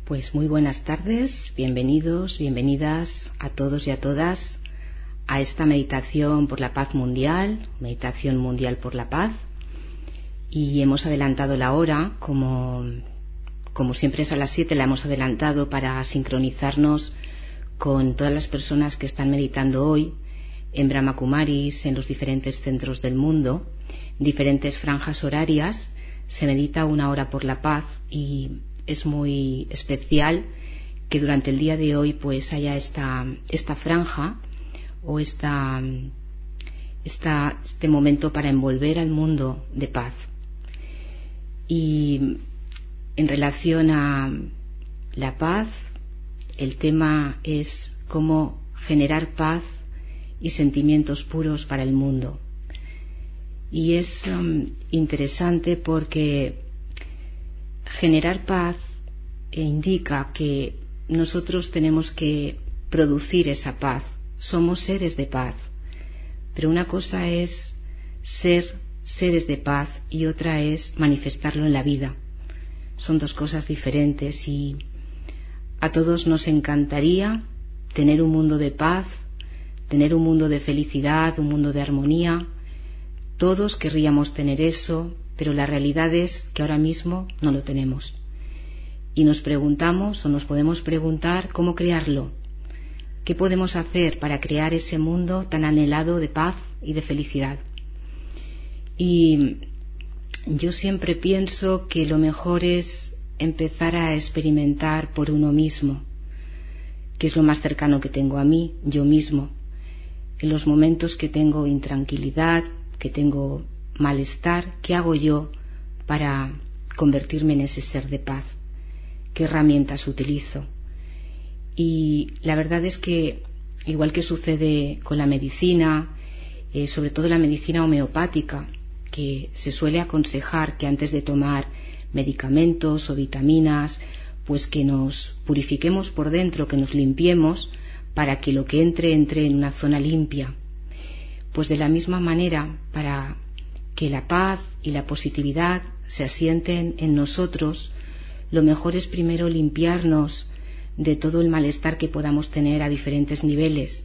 Pues muy buenas tardes, bienvenidos, bienvenidas a todos y a todas a esta meditación por la paz mundial, meditación mundial por la paz. Y hemos adelantado la hora, como siempre es a las 7, la hemos adelantado para sincronizarnos con todas las personas que están meditando hoy en Brahma Kumaris, en los diferentes centros del mundo, diferentes franjas horarias. Se medita 1 hora por la paz y es muy especial que durante el día de hoy pues haya esta franja o este momento para envolver al mundo de paz. Y en relación a la paz, el tema es cómo generar paz y sentimientos puros para el mundo. Y es interesante porque generar paz indica que nosotros tenemos que producir esa paz. Somos seres de paz. Pero una cosa es ser seres de paz y otra es manifestarlo en la vida. Son dos cosas diferentes y a todos nos encantaría tener un mundo de paz, tener un mundo de felicidad, un mundo de armonía. Todos querríamos tener eso, pero la realidad es que ahora mismo no lo tenemos. Y nos preguntamos o nos podemos preguntar cómo crearlo. ¿Qué podemos hacer para crear ese mundo tan anhelado de paz y de felicidad? Y yo siempre pienso que lo mejor es empezar a experimentar por uno mismo, que es lo más cercano que tengo a mí, yo mismo. En los momentos que tengo intranquilidad, que tengo malestar, ¿qué hago yo para convertirme en ese ser de paz? ¿Qué herramientas utilizo? Y la verdad es que, igual que sucede con la medicina, sobre todo la medicina homeopática, que se suele aconsejar que antes de tomar medicamentos o vitaminas, pues que nos purifiquemos por dentro, que nos limpiemos, para que lo que entre en una zona limpia. Pues de la misma manera, para que la paz y la positividad se asienten en nosotros, lo mejor es primero limpiarnos de todo el malestar que podamos tener a diferentes niveles.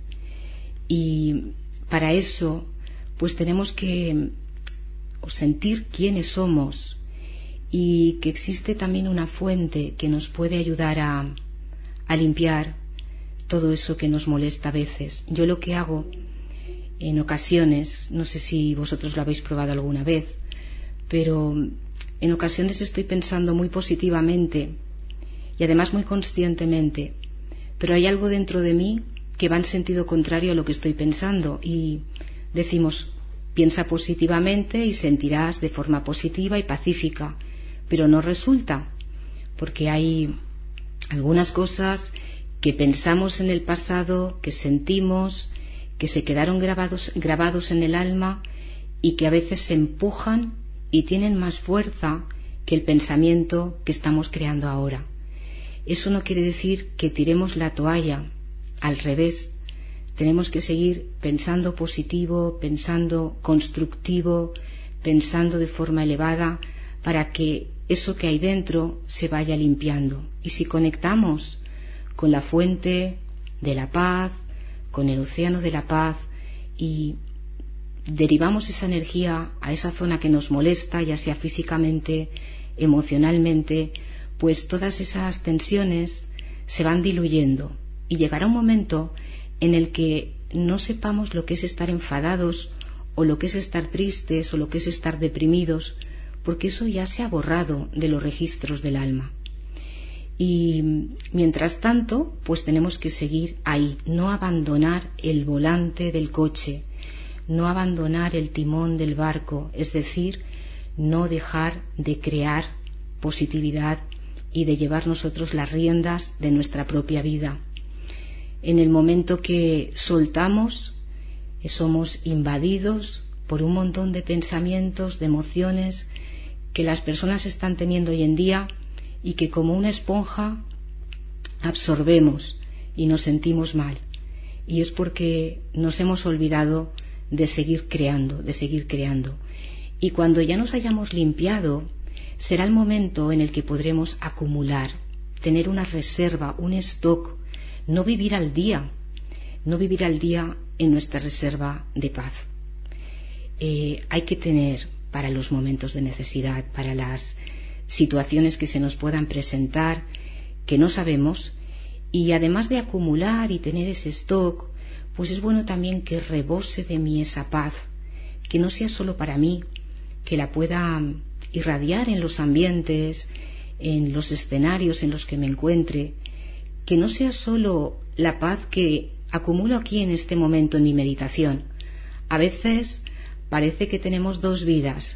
Y para eso, pues tenemos que sentir quiénes somos y que existe también una fuente que nos puede ayudar a limpiar todo eso que nos molesta a veces. Yo lo que hago en ocasiones, no sé si vosotros lo habéis probado alguna vez, pero en ocasiones estoy pensando muy positivamente y además muy conscientemente, pero hay algo dentro de mí que va en sentido contrario a lo que estoy pensando y decimos, piensa positivamente y sentirás de forma positiva y pacífica, pero no resulta, porque hay algunas cosas que pensamos en el pasado, que sentimos, que se quedaron grabados en el alma y que a veces se empujan y tienen más fuerza que el pensamiento que estamos creando ahora. Eso no quiere decir que tiremos la toalla, al revés. Tenemos que seguir pensando positivo, pensando constructivo, pensando de forma elevada para que eso que hay dentro se vaya limpiando. Y si conectamos con la fuente de la paz, con el océano de la paz y derivamos esa energía a esa zona que nos molesta, ya sea físicamente, emocionalmente, pues todas esas tensiones se van diluyendo y llegará un momento en el que no sepamos lo que es estar enfadados o lo que es estar tristes o lo que es estar deprimidos, porque eso ya se ha borrado de los registros del alma. Y mientras tanto, pues tenemos que seguir ahí, no abandonar el volante del coche, no abandonar el timón del barco, es decir, no dejar de crear positividad y de llevar nosotros las riendas de nuestra propia vida. En el momento que soltamos, somos invadidos por un montón de pensamientos, de emociones que las personas están teniendo hoy en día y que como una esponja absorbemos y nos sentimos mal. Y es porque nos hemos olvidado de seguir creando, Y cuando ya nos hayamos limpiado, será el momento en el que podremos acumular. tener una reserva, un stock, no vivir al día en nuestra reserva de paz. Hay que tener para los momentos de necesidad, para las situaciones que se nos puedan presentar, que no sabemos, y además de acumular y tener ese stock, pues es bueno también que rebose de mí esa paz, que no sea solo para mí, que la pueda irradiar en los ambientes, en los escenarios en los que me encuentre, que no sea solo la paz que acumulo aquí en este momento en mi meditación. A veces parece que tenemos dos vidas,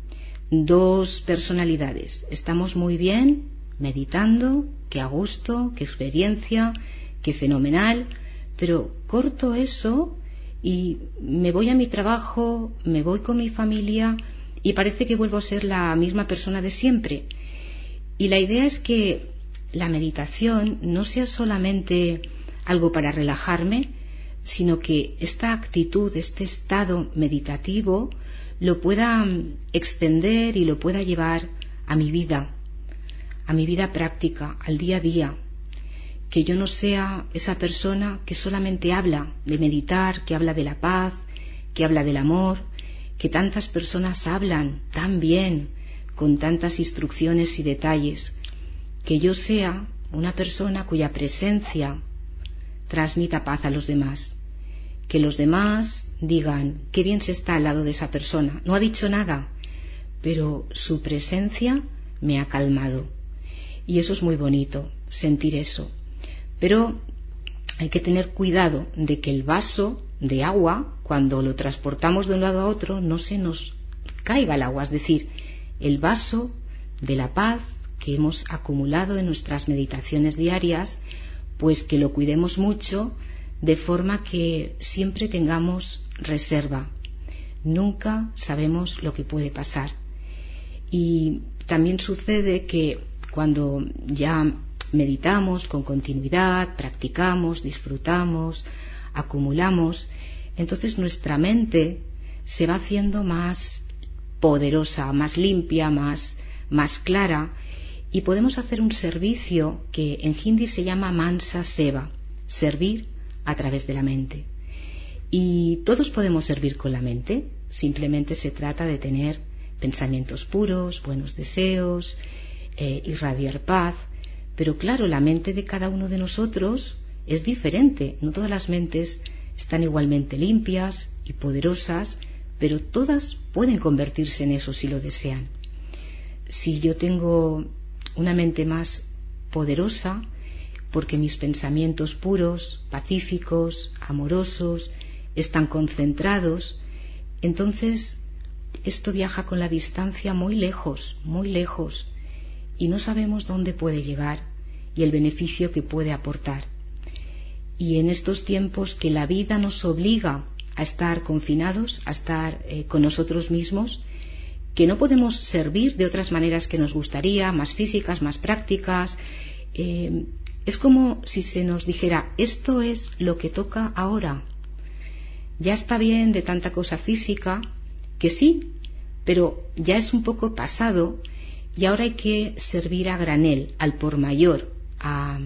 dos personalidades. Estamos muy bien meditando, qué a gusto, qué experiencia, qué fenomenal, pero corto eso y me voy a mi trabajo, me voy con mi familia y parece que vuelvo a ser la misma persona de siempre. Y la idea es que la meditación no sea solamente algo para relajarme, sino que esta actitud, este estado meditativo, lo pueda extender y lo pueda llevar a mi vida práctica, al día a día. Que yo no sea esa persona que solamente habla de meditar, que habla de la paz, que habla del amor, que tantas personas hablan tan bien, con tantas instrucciones y detalles. Que yo sea una persona cuya presencia transmita paz a los demás. Que los demás digan, qué bien se está al lado de esa persona. No ha dicho nada, pero su presencia me ha calmado. Y eso es muy bonito, sentir eso. Pero hay que tener cuidado de que el vaso de agua, cuando lo transportamos de un lado a otro, no se nos caiga el agua. Es decir, el vaso de la paz que hemos acumulado en nuestras meditaciones diarias, pues que lo cuidemos mucho, de forma que siempre tengamos reserva. Nunca sabemos lo que puede pasar. Y también sucede que cuando ya meditamos con continuidad, practicamos, disfrutamos, acumulamos, entonces nuestra mente se va haciendo más poderosa, más limpia, más clara, y podemos hacer un servicio que en hindi se llama mansa seva, servir a través de la mente. Y todos podemos servir con la mente, simplemente se trata de tener pensamientos puros, buenos deseos, irradiar paz, pero claro, la mente de cada uno de nosotros es diferente, no todas las mentes están igualmente limpias y poderosas, pero todas pueden convertirse en eso si lo desean. Si yo tengo una mente más poderosa, porque mis pensamientos puros, pacíficos, amorosos, están concentrados, entonces esto viaja con la distancia muy lejos, y no sabemos dónde puede llegar y el beneficio que puede aportar. Y en estos tiempos que la vida nos obliga a estar confinados, a estar con nosotros mismos, que no podemos servir de otras maneras que nos gustaría, más físicas, más prácticas, es como si se nos dijera, esto es lo que toca ahora. Ya está bien de tanta cosa física, que sí, pero ya es un poco pasado y ahora hay que servir a granel, al por mayor, a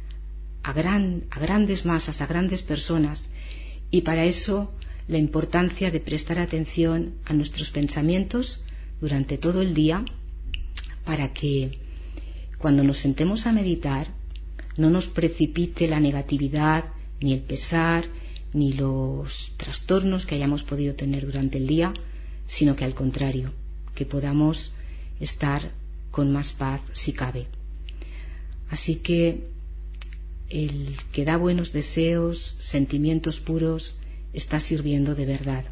grandes masas, a grandes personas. Y para eso la importancia de prestar atención a nuestros pensamientos durante todo el día, para que cuando nos sentemos a meditar no nos precipite la negatividad, ni el pesar, ni los trastornos que hayamos podido tener durante el día, sino que al contrario, que podamos estar con más paz si cabe. Así que el que da buenos deseos, sentimientos puros, está sirviendo de verdad.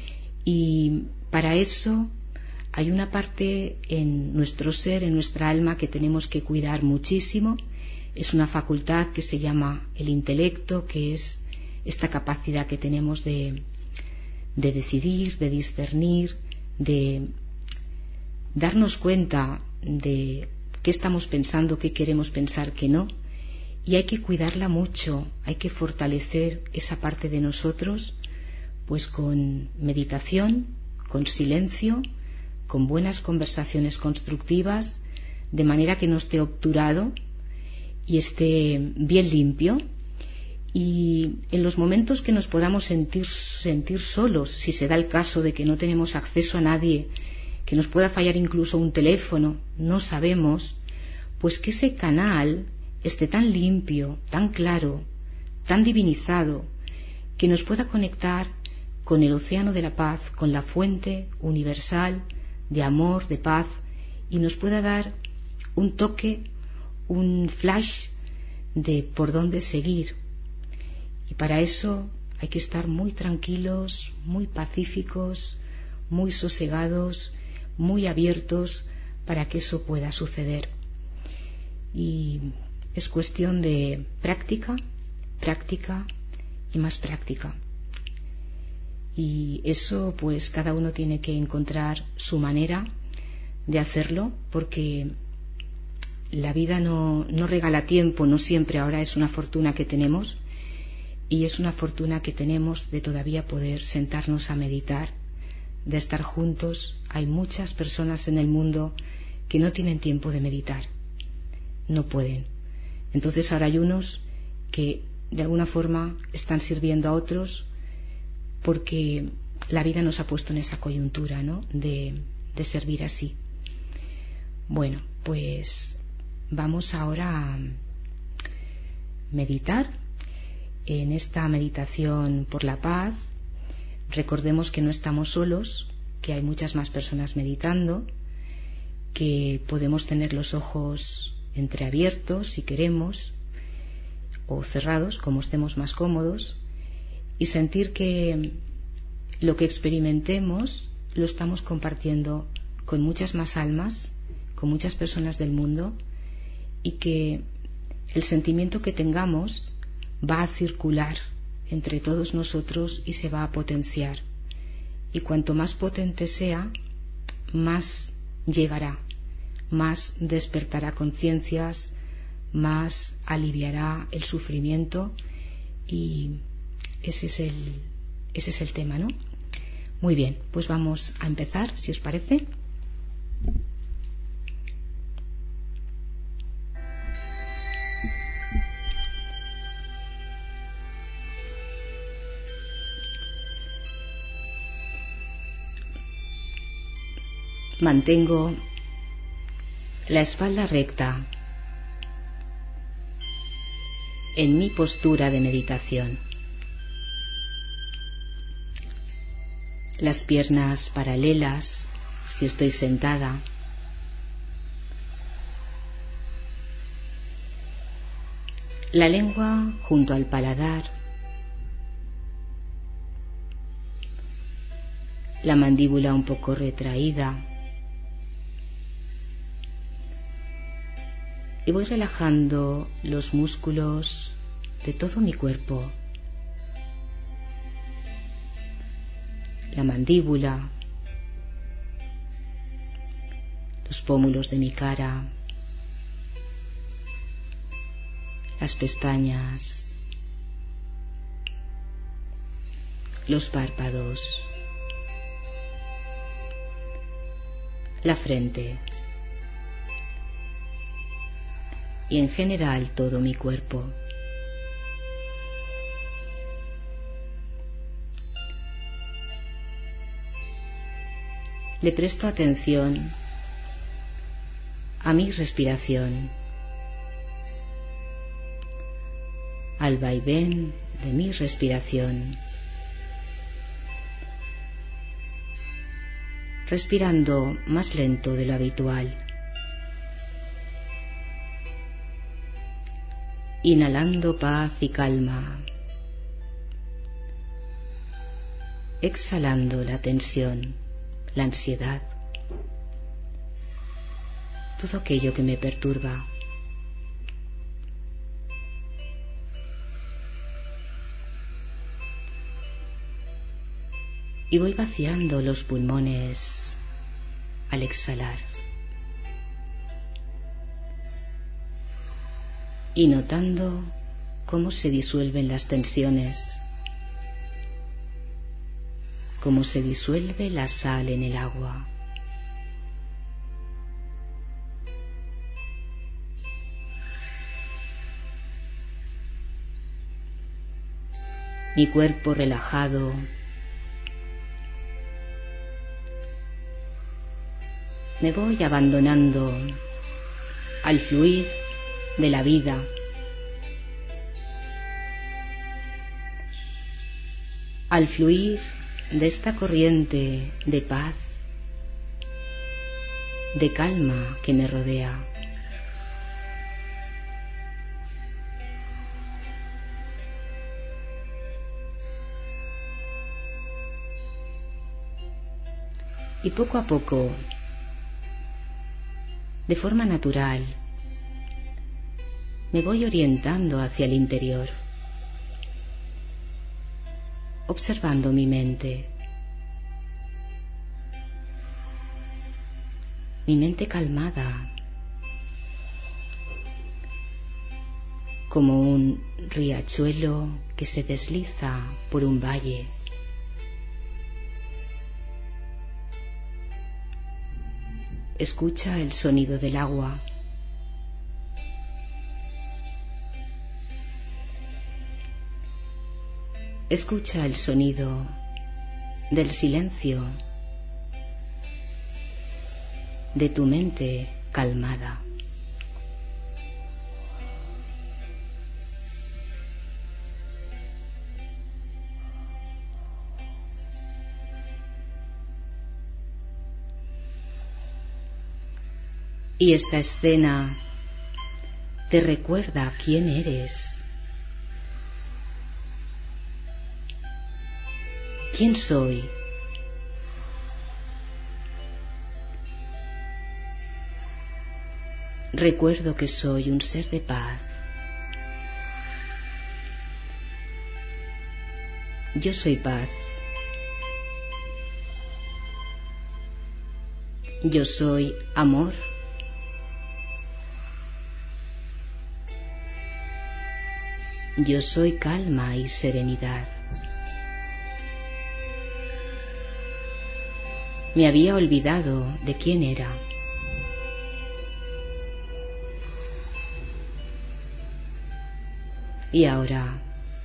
Y para eso hay una parte en nuestro ser, en nuestra alma, que tenemos que cuidar muchísimo. Es una facultad que se llama el intelecto, que es esta capacidad que tenemos de decidir, de discernir, de darnos cuenta de qué estamos pensando, qué queremos pensar, qué no. Y hay que cuidarla mucho, hay que fortalecer esa parte de nosotros, pues con meditación, con silencio, con buenas conversaciones constructivas, de manera que no esté obturado, y esté bien limpio. Y en los momentos que nos podamos sentir solos, si se da el caso de que no tenemos acceso a nadie, que nos pueda fallar incluso un teléfono, no sabemos, pues que ese canal esté tan limpio, tan claro, tan divinizado, que nos pueda conectar con el océano de la paz, con la fuente universal de amor, de paz, y nos pueda dar un toque, un flash de por dónde seguir. Y para eso hay que estar muy tranquilos, muy pacíficos, muy sosegados, muy abiertos para que eso pueda suceder. Y es cuestión de práctica, práctica y más práctica. Y eso pues cada uno tiene que encontrar su manera de hacerlo, porque la vida no regala tiempo, no siempre. Ahora es una fortuna que tenemos, y es una fortuna que tenemos de todavía poder sentarnos a meditar, de estar juntos. Hay muchas personas en el mundo que no tienen tiempo de meditar, no pueden. Entonces ahora hay unos que de alguna forma están sirviendo a otros, porque la vida nos ha puesto en esa coyuntura, ¿no?, de servir así. Bueno, pues vamos ahora a meditar. En esta meditación por la paz, recordemos que no estamos solos, que hay muchas más personas meditando, que podemos tener los ojos entreabiertos si queremos, o cerrados, como estemos más cómodos, y sentir que lo que experimentemos lo estamos compartiendo con muchas más almas, con muchas personas del mundo, y que el sentimiento que tengamos va a circular entre todos nosotros y se va a potenciar. Y cuanto más potente sea, más llegará, más despertará conciencias, más aliviará el sufrimiento, y ese es el tema, ¿no? Muy bien, pues vamos a empezar, si os parece. Mantengo la espalda recta en mi postura de meditación. Las piernas paralelas si estoy sentada. La lengua junto al paladar. La mandíbula un poco retraída. Y voy relajando los músculos de todo mi cuerpo. La mandíbula, los pómulos de mi cara, las pestañas, los párpados, la frente y en general todo mi cuerpo. Le presto atención a mi respiración, al vaivén de mi respiración, respirando más lento de lo habitual, inhalando paz y calma, exhalando la tensión, la ansiedad, todo aquello que me perturba. Y voy vaciando los pulmones al exhalar. Y notando cómo se disuelven las tensiones, cómo se disuelve la sal en el agua. mi cuerpo relajado, me voy abandonando al fluir de la vida, al fluir de esta corriente de paz, de calma que me rodea. Y poco a poco, de forma natural, me voy orientando hacia el interior, observando mi mente calmada, como un riachuelo que se desliza por un valle. Escucha el sonido del agua. Escucha el sonido del silencio, de tu mente calmada. Y esta escena te recuerda quién eres. ¿Quién soy? Recuerdo que soy un ser de paz. Yo soy paz. Yo soy amor. Yo soy calma y serenidad. Me había olvidado de quién era. Y ahora,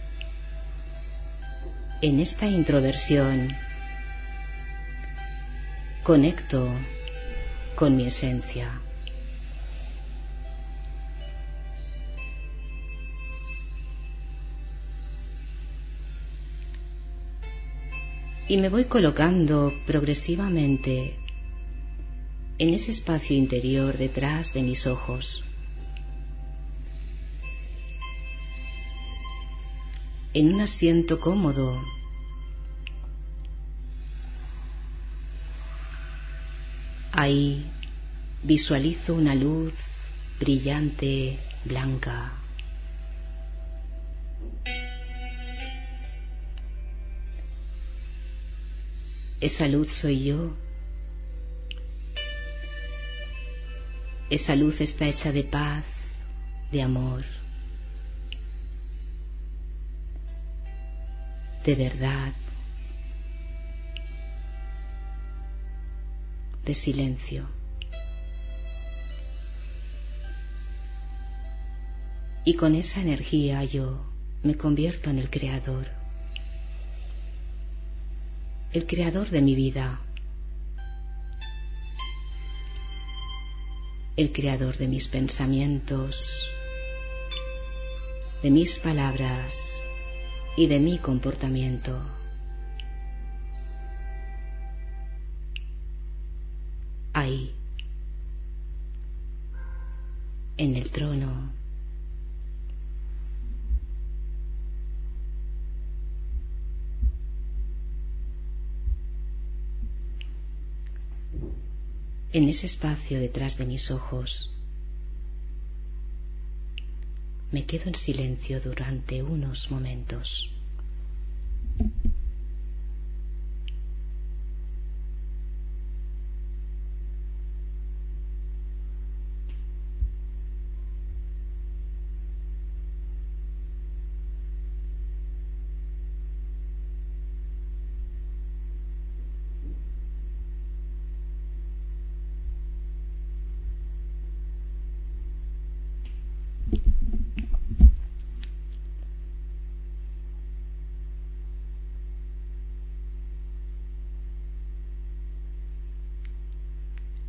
en esta introversión, conecto con mi esencia. Y me voy colocando progresivamente en ese espacio interior detrás de mis ojos, en un asiento cómodo, ahí visualizo una luz brillante, blanca. Esa luz soy yo. Esa luz está hecha de paz, de amor, de verdad, de silencio. Y con esa energía yo me convierto en el creador de mi vida, el creador de mis pensamientos, de mis palabras y de mi comportamiento. Ahí, en el trono, en ese espacio detrás de mis ojos, me quedo en silencio durante unos momentos.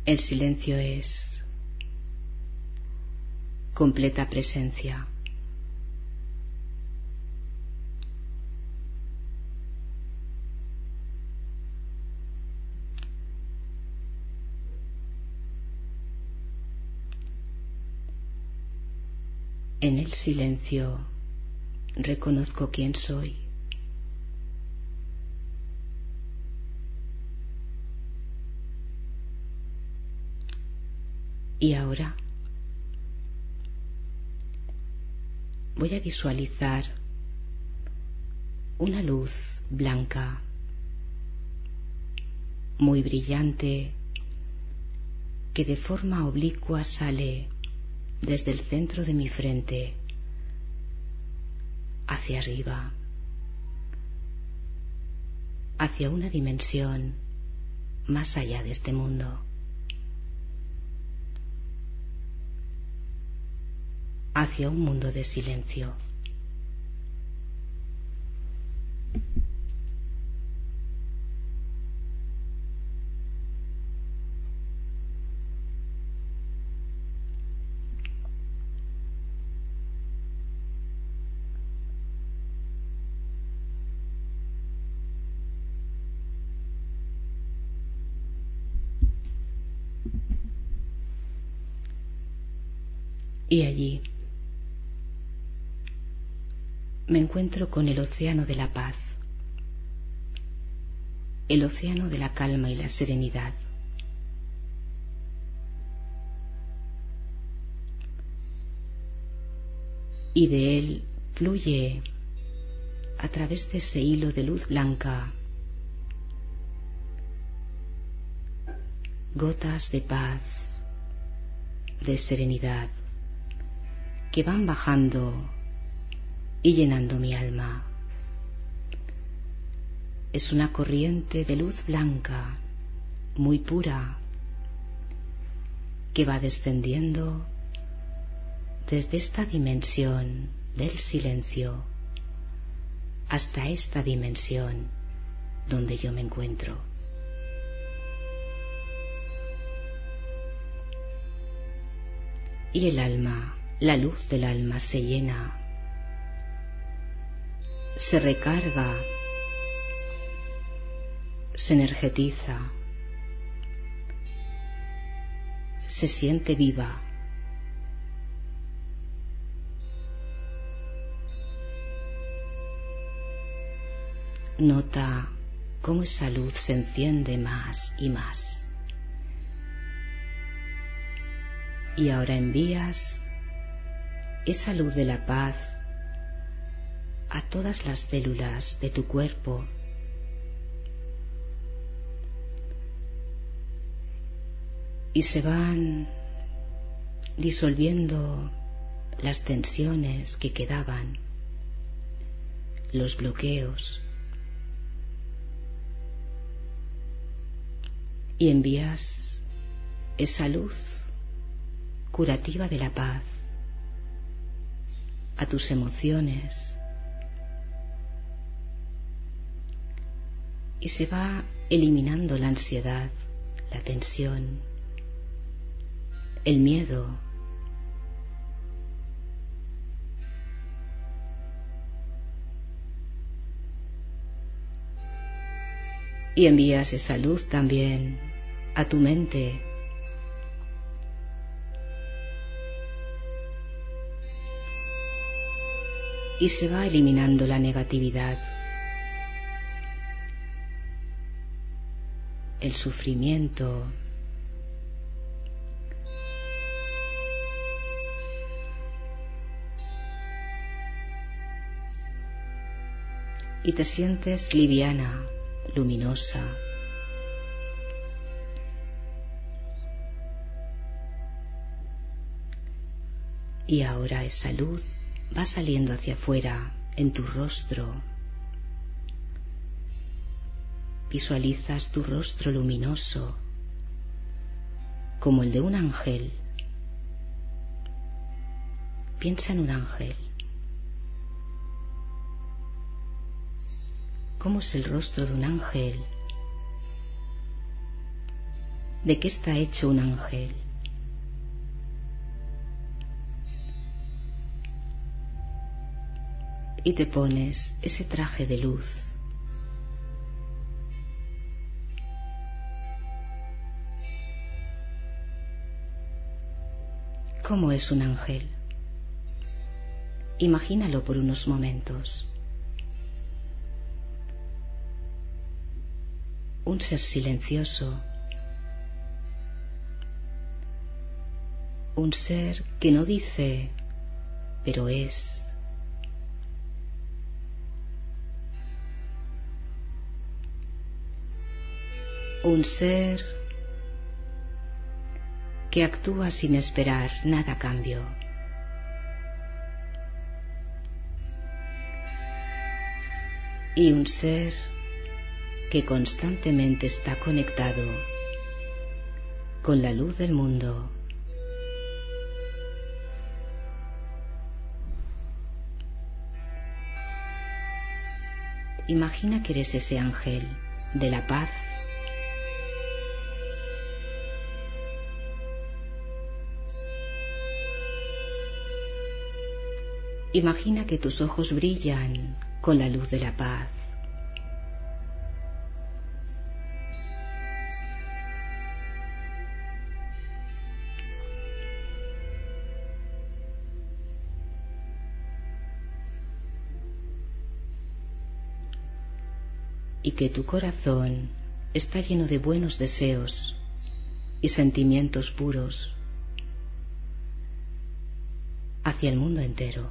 El silencio es completa presencia. En el silencio reconozco quién soy. Y ahora voy a visualizar una luz blanca, muy brillante, que de forma oblicua sale desde el centro de mi frente hacia arriba, hacia una dimensión más allá de este mundo, hacia un mundo de silencio. Y allí me encuentro con el océano de la paz, el océano de la calma y la serenidad. Y de él fluye, a través de ese hilo de luz blanca, gotas de paz, de serenidad, que van bajando y llenando mi alma. Es una corriente de luz blanca, muy pura, que va descendiendo desde esta dimensión del silencio hasta esta dimensión donde yo me encuentro. Y el alma, la luz del alma se llena, se recarga, se energetiza, se siente viva. Nota cómo esa luz se enciende más y más. Y ahora envías esa luz de la paz a todas las células de tu cuerpo, y se van disolviendo las tensiones que quedaban, los bloqueos, y envías esa luz curativa de la paz a tus emociones, y se va eliminando la ansiedad, la tensión, el miedo, y envías esa luz también a tu mente, y se va eliminando la negatividad, el sufrimiento, y te sientes liviana, luminosa. Y ahora esa luz va saliendo hacia afuera en tu rostro. Visualizas tu rostro luminoso como el de un ángel. Piensa en un ángel. ¿Cómo es el rostro de un ángel? de qué está hecho un ángel. Y te pones ese traje de luz. ¿Cómo es un ángel? Imagínalo por unos momentos. Un ser silencioso. Un ser que no dice, pero es. Un ser que actúa sin esperar nada a cambio. Y un ser que constantemente está conectado con la luz del mundo. Imagina que eres ese ángel de la paz. Imagina que tus ojos brillan con la luz de la paz. Y que tu corazón está lleno de buenos deseos y sentimientos puros hacia el mundo entero.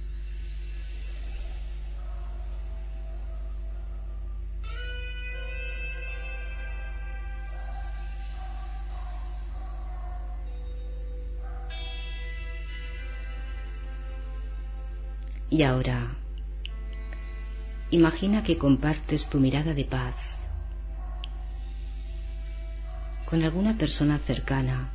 Y ahora, imagina que compartes tu mirada de paz con alguna persona cercana.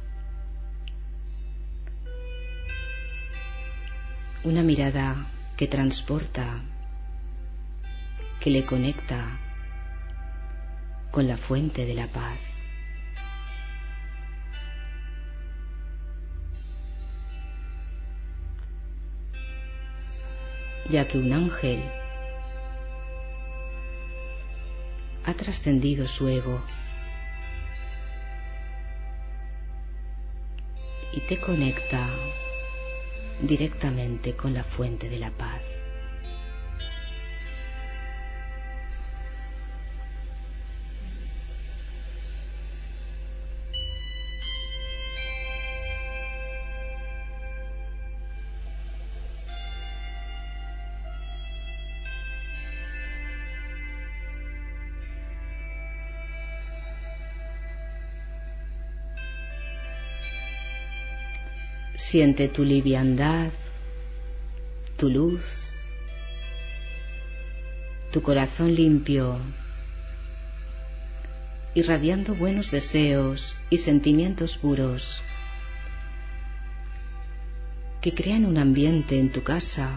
Una mirada que transporta, que le conecta con la fuente de la paz. Ya que un ángel ha trascendido su ego y te conecta directamente con la fuente de la paz. Siente tu liviandad, tu luz, tu corazón limpio, irradiando buenos deseos y sentimientos puros que crean un ambiente en tu casa,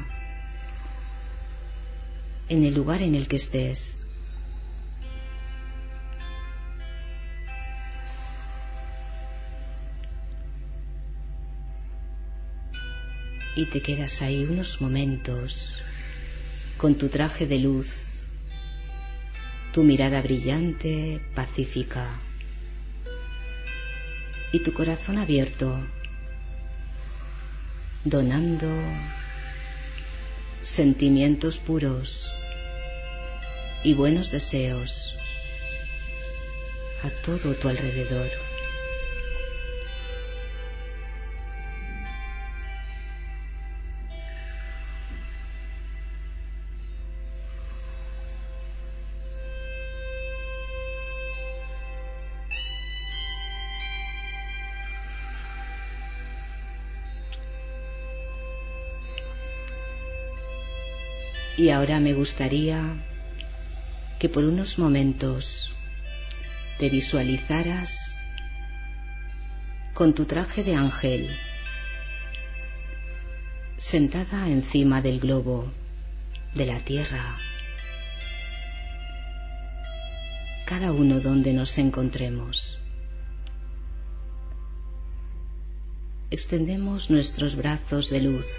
en el lugar en el que estés. Y te quedas ahí unos momentos con tu traje de luz, tu mirada brillante, pacífica y tu corazón abierto, donando sentimientos puros y buenos deseos a todo tu alrededor. Y ahora me gustaría que por unos momentos te visualizaras con tu traje de ángel, sentada encima del globo de la Tierra, cada uno donde nos encontremos. extendemos nuestros brazos de luz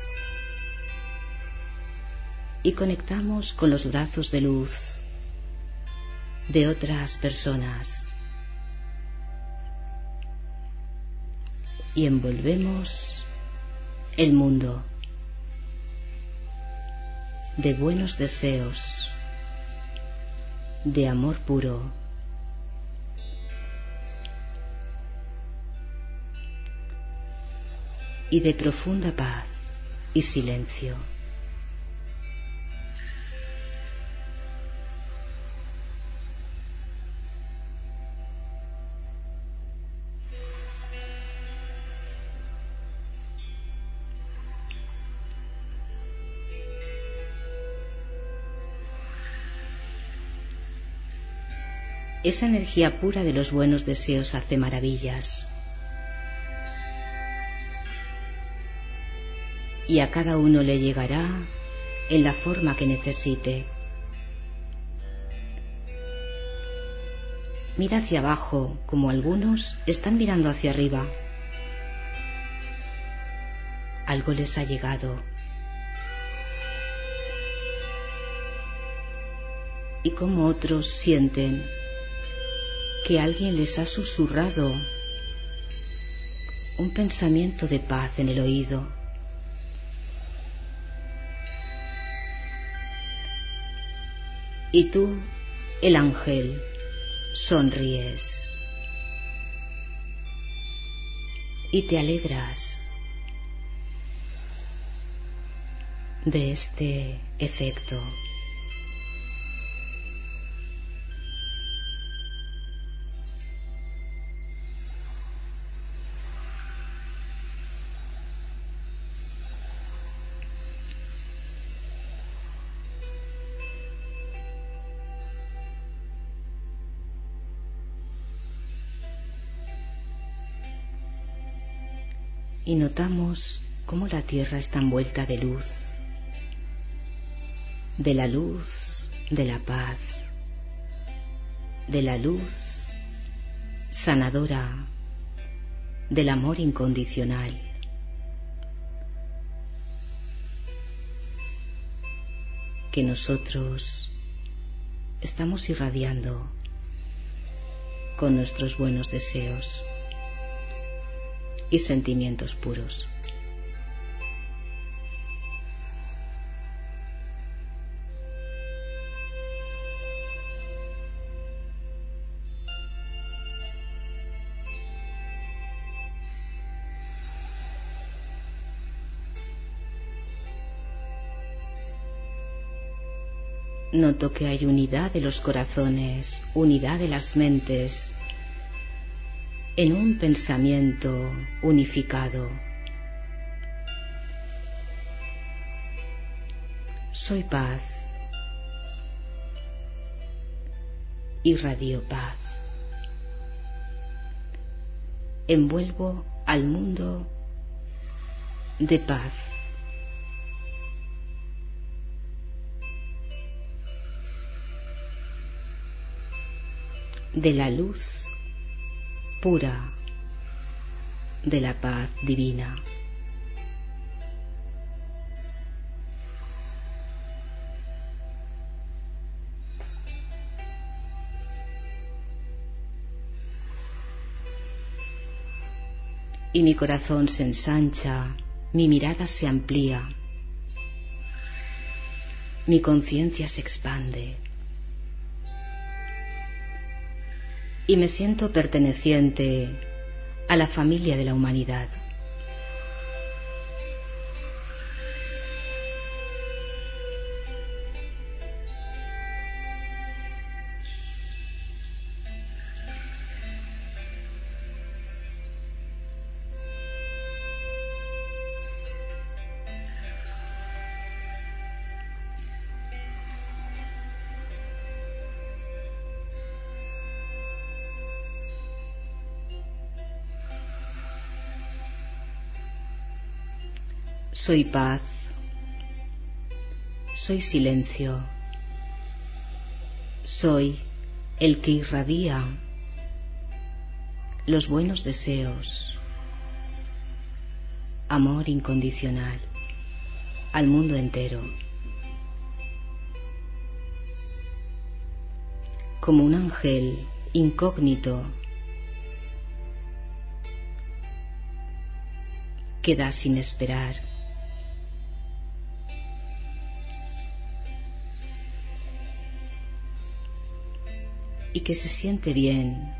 y conectamos con los brazos de luz de otras personas y envolvemos el mundo de buenos deseos, de amor puro, y de profunda paz y silencio. Esa energía pura de los buenos deseos hace maravillas. Y a cada uno le llegará en la forma que necesite. Mira hacia abajo, como algunos están mirando hacia arriba. Algo les ha llegado. Y como otros sienten que alguien les ha susurrado un pensamiento de paz en el oído. Y tú, el ángel, sonríes y te alegras de este efecto. Y notamos cómo la tierra está envuelta de luz, de la luz de la paz, de la luz sanadora, del amor incondicional. Que nosotros estamos irradiando con nuestros buenos deseos y sentimientos puros. Noto que hay unidad de los corazones, unidad de las mentes, en un pensamiento unificado. Soy paz, irradio paz, envuelvo al mundo de paz. De la luz pura, de la paz divina. Y mi corazón se ensancha, mi mirada se amplía, mi conciencia se expande. Y me siento perteneciente a la familia de la humanidad. Soy paz, soy silencio, soy el que irradia los buenos deseos amor incondicional al mundo entero, como un ángel incógnito que da sin esperar, y que se siente bien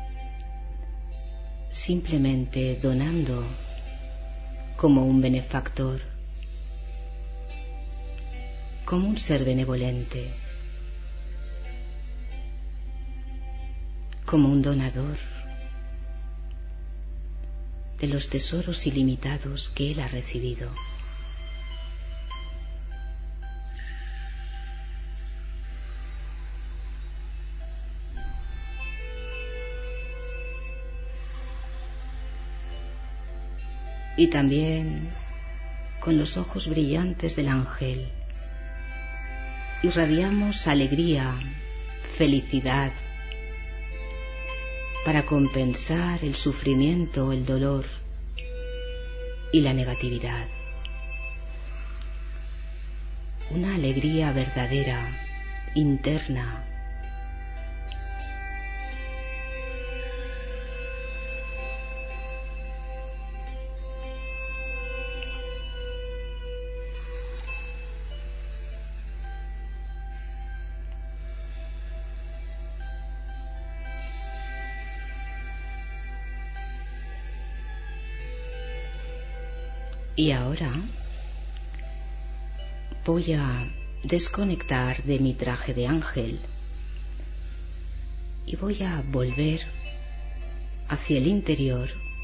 simplemente donando como un benefactor, como un ser benevolente, como un donador de los tesoros ilimitados que él ha recibido. Y también con los ojos brillantes del ángel irradiamos alegría, felicidad, para compensar el sufrimiento, el dolor y la negatividad. Una alegría verdadera, interna. Y ahora voy a desconectar de mi traje de ángel y voy a volver hacia el interior,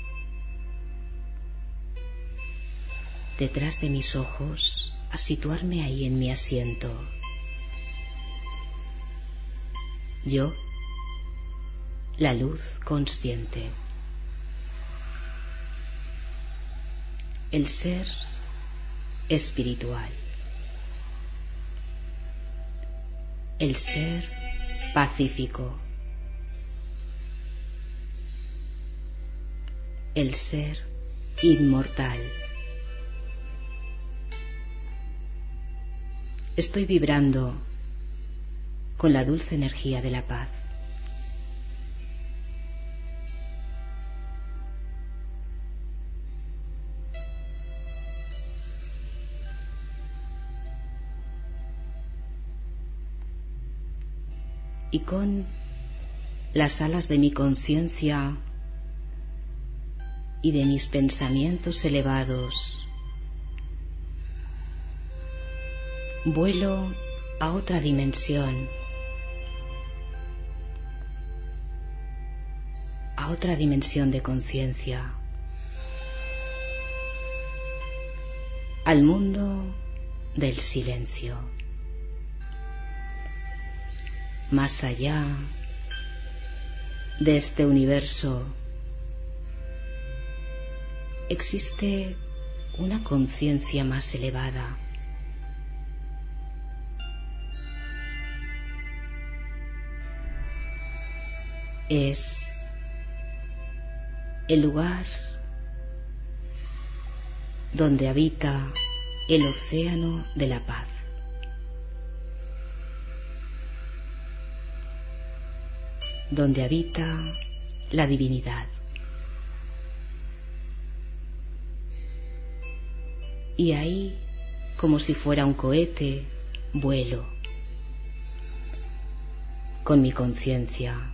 detrás de mis ojos, a situarme ahí en mi asiento. Yo, la luz consciente. El ser espiritual, el ser pacífico, el ser inmortal. Estoy vibrando con la dulce energía de la paz. Y con las alas de mi conciencia y de mis pensamientos elevados, vuelo a otra dimensión, a otra dimensión de conciencia, al mundo del silencio. Más allá de este universo existe una conciencia más elevada. Es el lugar donde habita el océano de la paz. Donde habita la divinidad. Y ahí, como si fuera un cohete, vuelo con mi conciencia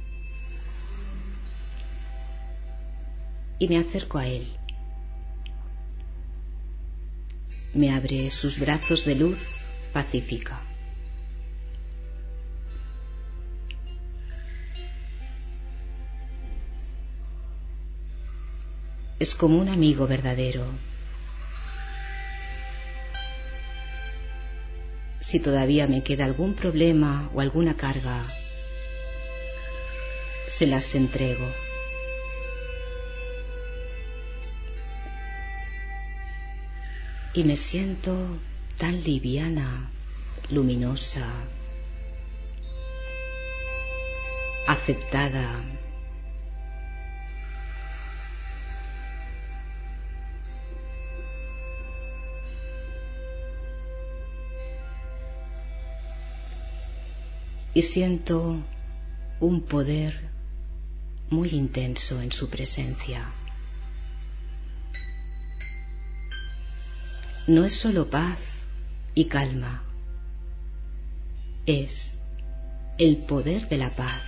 y me acerco a él. Me abre sus brazos de luz pacífica. Es como un amigo verdadero. Si todavía me queda algún problema o alguna carga, se las entrego. Y me siento tan liviana, luminosa, aceptada. y siento un poder muy intenso en su presencia. No es solo paz y calma, es el poder de la paz,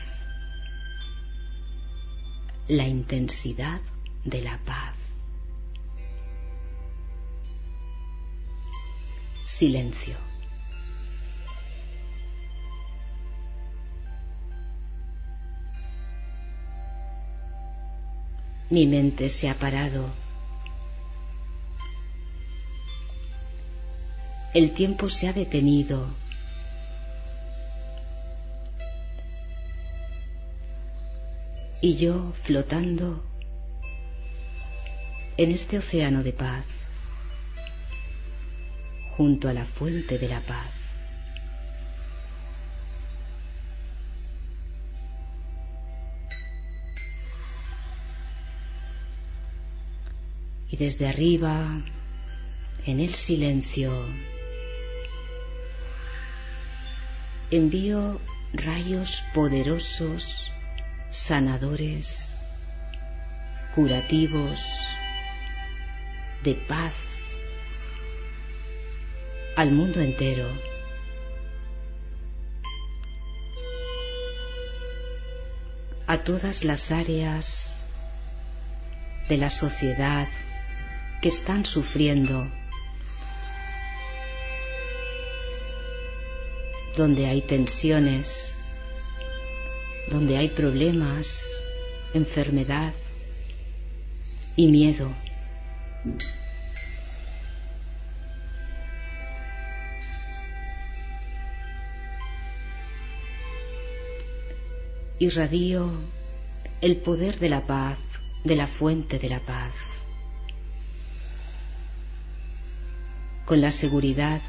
la intensidad de la paz. Silencio. Mi mente se ha parado. El tiempo se ha detenido. Y yo flotando en este océano de paz, junto a la fuente de la paz. Y desde arriba, en el silencio, envío rayos poderosos, sanadores, curativos, de paz al mundo entero. A todas las áreas de la sociedad que están sufriendo, donde hay tensiones, donde hay problemas, enfermedad y miedo. Irradio el poder de la paz, de la fuente de la paz, con la seguridad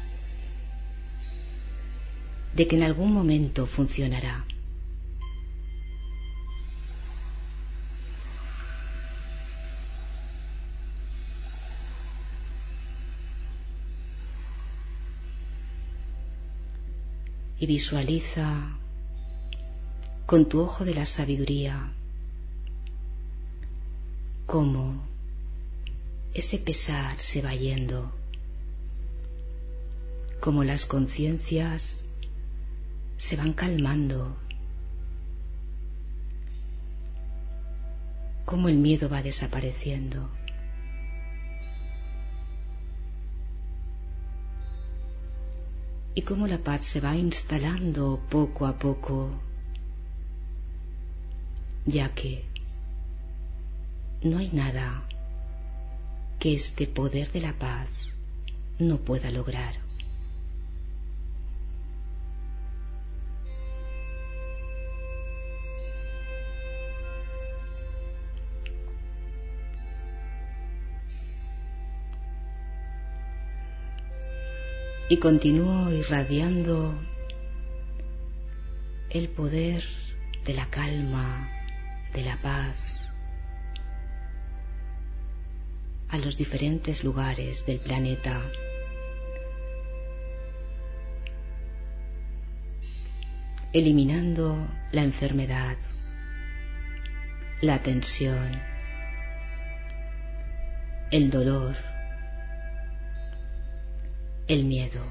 de que en algún momento funcionará. Y visualiza con tu ojo de la sabiduría cómo ese pesar se va yendo, cómo las conciencias se van calmando, cómo el miedo va desapareciendo. Y cómo la paz se va instalando poco a poco, ya que no hay nada que este poder de la paz no pueda lograr. Y continúo irradiando el poder de la calma, de la paz, a los diferentes lugares del planeta. Eliminando la enfermedad, la tensión, el dolor, el miedo.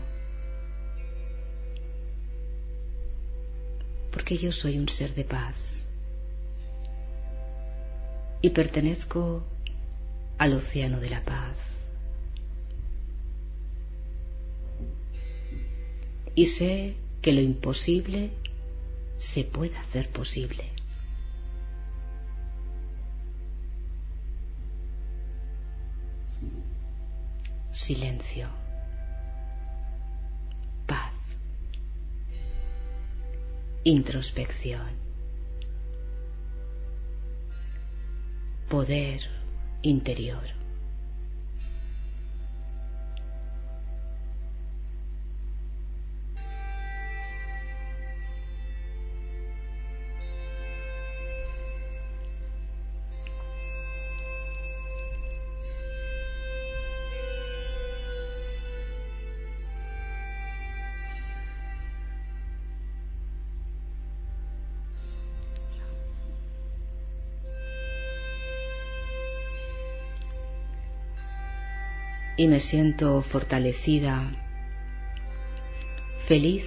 Porque yo soy un ser de paz y pertenezco al océano de la paz. Y sé que lo imposible se puede hacer posible. Silencio. Paz. Introspección. Poder interior. y me siento fortalecida, feliz,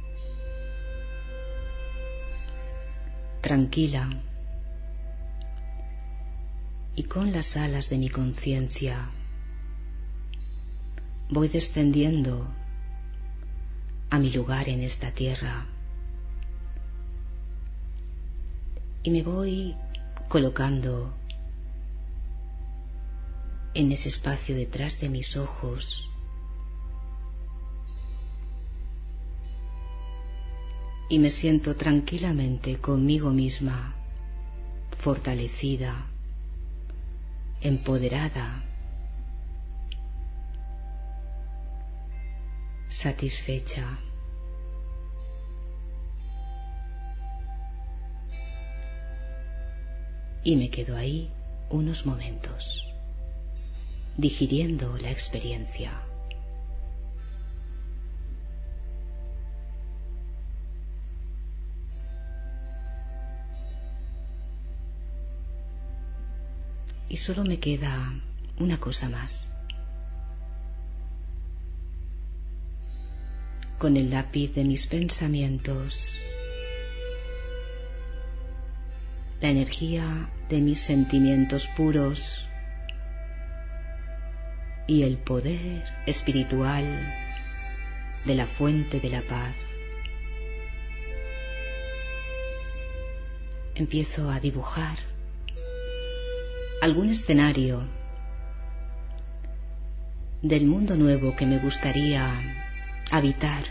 tranquila, y con las alas de mi conciencia voy descendiendo a mi lugar en esta tierra y me voy colocando en ese espacio detrás de mis ojos, y me siento tranquilamente conmigo misma, fortalecida, empoderada, satisfecha. Y me quedo ahí unos momentos, digiriendo la experiencia. Y solo me queda una cosa más. Con el lápiz de mis pensamientos, la energía de mis sentimientos puros y el poder espiritual de la fuente de la paz, empiezo a dibujar algún escenario del mundo nuevo que me gustaría habitar.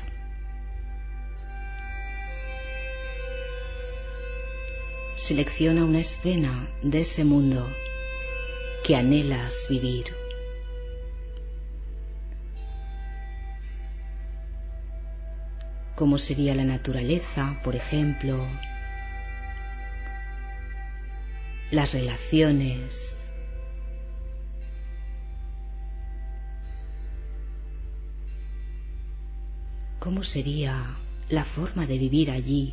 Selecciona una escena de ese mundo que anhelas vivir. ¿Cómo sería la naturaleza, por ejemplo? Las relaciones. ¿Cómo sería la forma de vivir allí?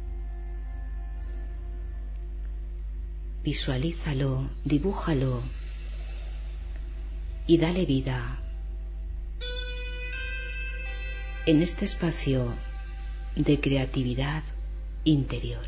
Visualízalo, dibújalo y dale vida en este espacio de creatividad interior.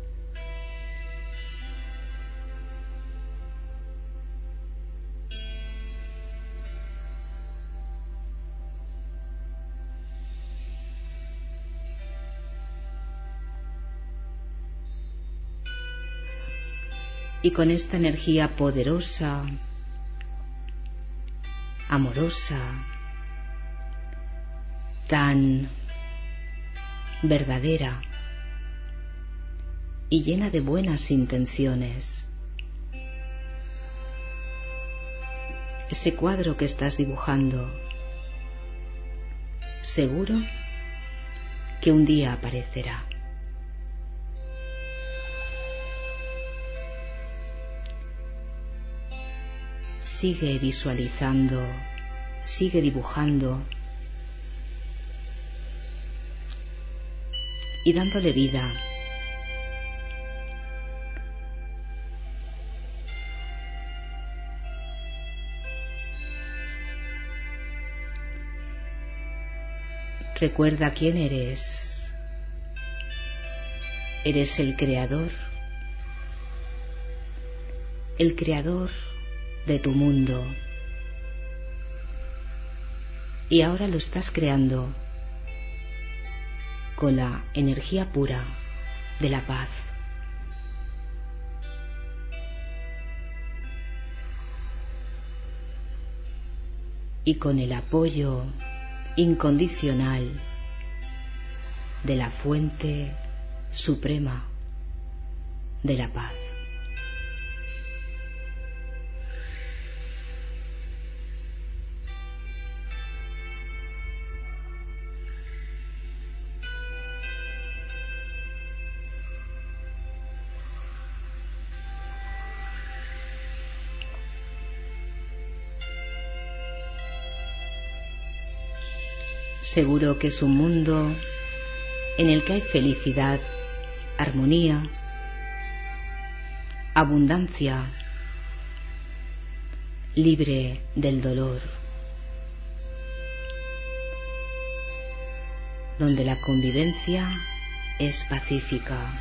Y con esta energía poderosa, amorosa, tan verdadera y llena de buenas intenciones, ese cuadro que estás dibujando, seguro que un día aparecerá. Sigue visualizando, sigue dibujando y dándole vida. Recuerda quién eres. Eres el creador de tu mundo, y ahora lo estás creando con la energía pura de la paz. Y con el apoyo incondicional de la fuente suprema de la paz. Seguro que es un mundo en el que hay felicidad, armonía, abundancia, libre del dolor, donde la convivencia es pacífica,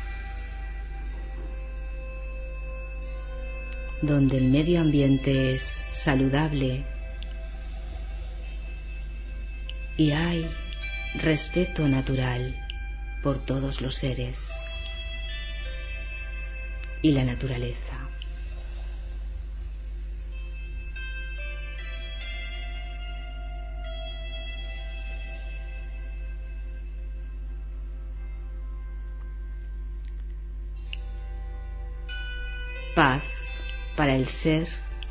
donde el medio ambiente es saludable y hay respeto natural por todos los seres y la naturaleza. Paz para el ser,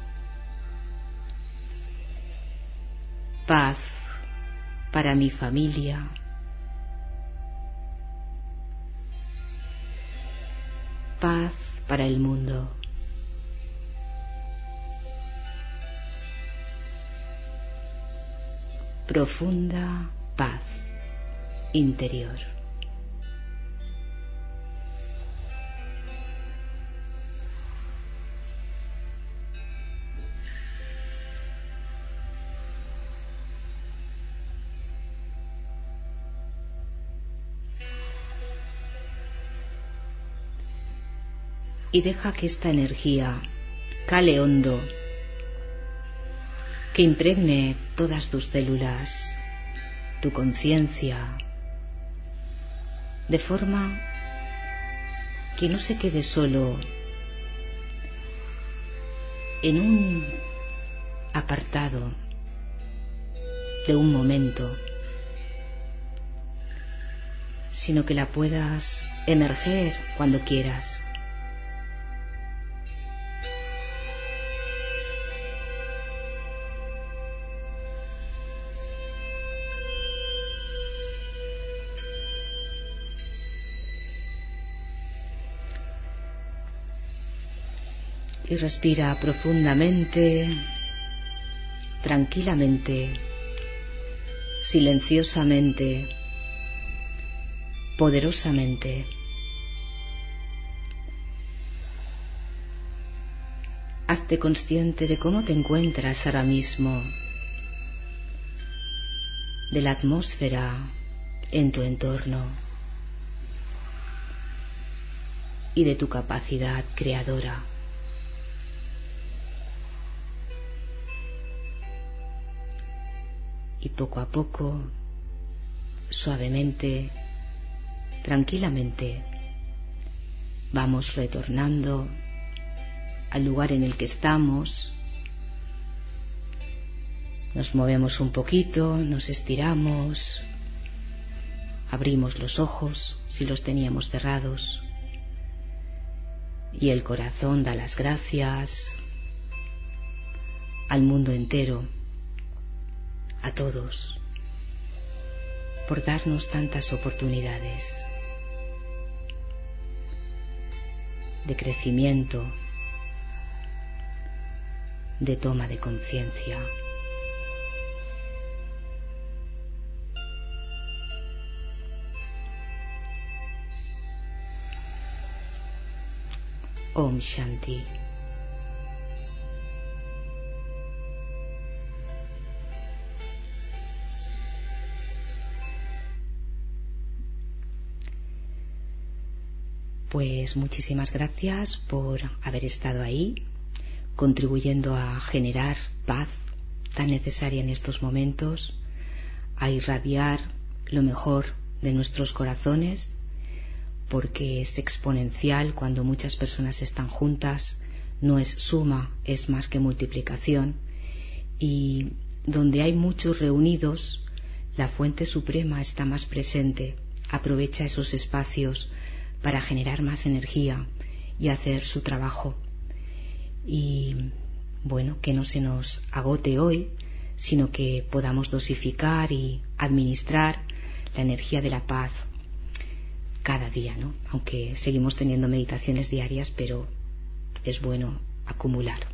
paz para mi familia, paz para el mundo. Profunda paz interior. Y deja que esta energía cale hondo, que impregne todas tus células, tu conciencia, de forma que no se quede solo en un apartado de un momento, sino que la puedas emerger cuando quieras. Y respira profundamente, tranquilamente, silenciosamente, poderosamente. Hazte consciente de cómo te encuentras ahora mismo, de la atmósfera en tu entorno y de tu capacidad creadora. Y poco a poco, suavemente, tranquilamente, vamos retornando al lugar en el que estamos. Nos movemos un poquito, nos estiramos, abrimos los ojos si los teníamos cerrados y el corazón da las gracias al mundo entero, a todos, por darnos tantas oportunidades de crecimiento, de toma de conciencia. Om Shanti. Pues muchísimas gracias por haber estado ahí, contribuyendo a generar paz tan necesaria en estos momentos, a irradiar lo mejor de nuestros corazones, porque es exponencial cuando muchas personas están juntas, no es suma, es más que multiplicación, y donde hay muchos reunidos, la fuente suprema está más presente, aprovecha esos espacios para generar más energía y hacer su trabajo. Y bueno, que no se nos agote hoy, sino que podamos dosificar y administrar la energía de la paz cada día, ¿no? Aunque seguimos teniendo meditaciones diarias, pero es bueno acumular.